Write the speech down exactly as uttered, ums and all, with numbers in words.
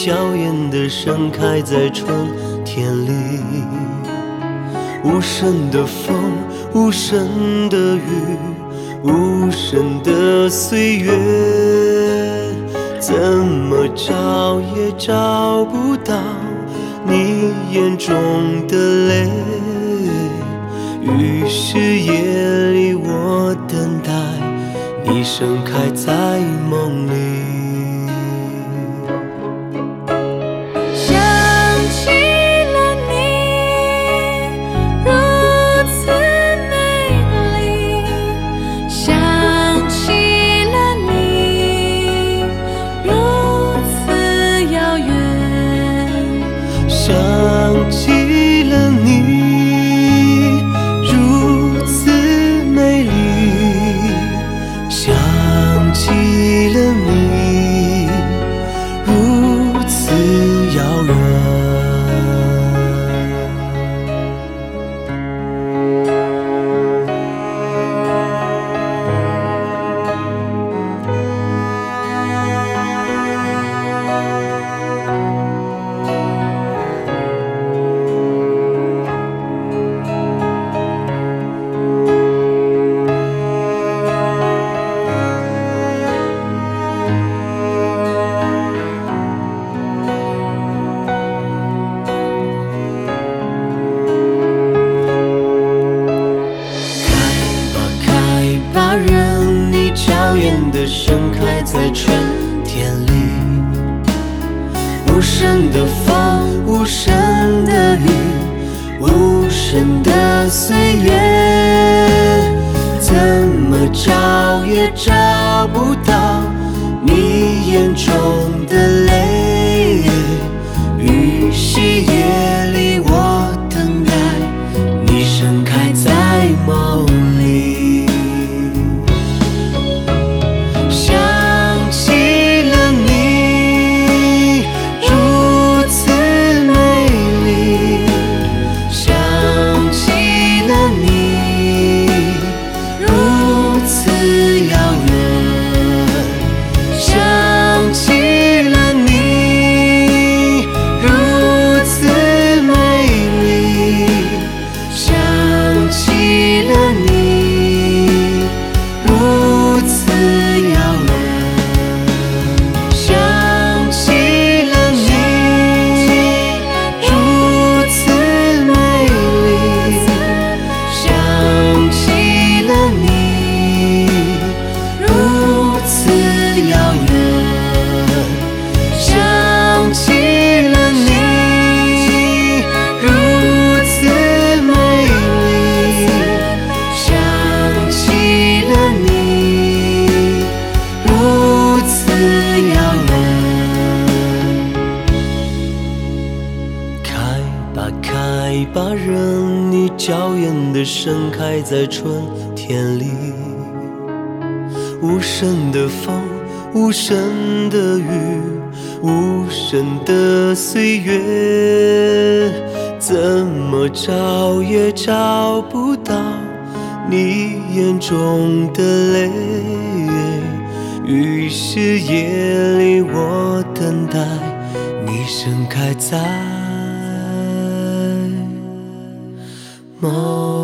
娇艳地盛开在春天里。无声的风，无声的雨，无声的岁月，怎么找也找不到你眼中的泪。于是夜里我等待你盛开在梦里。想起了你，如此美丽。想起了你，如此遥远。的盛开在春天里，无声的风，无声的雨，无声的岁月，怎么找也找不到你眼中的泪。于是夜里我等待你盛开在梦里。开吧，任你娇艳地盛开在春天里。无声的风，无声的雨，无声的岁月，怎么找也找不到你眼中的泪。于是夜里我等待你盛开在梦。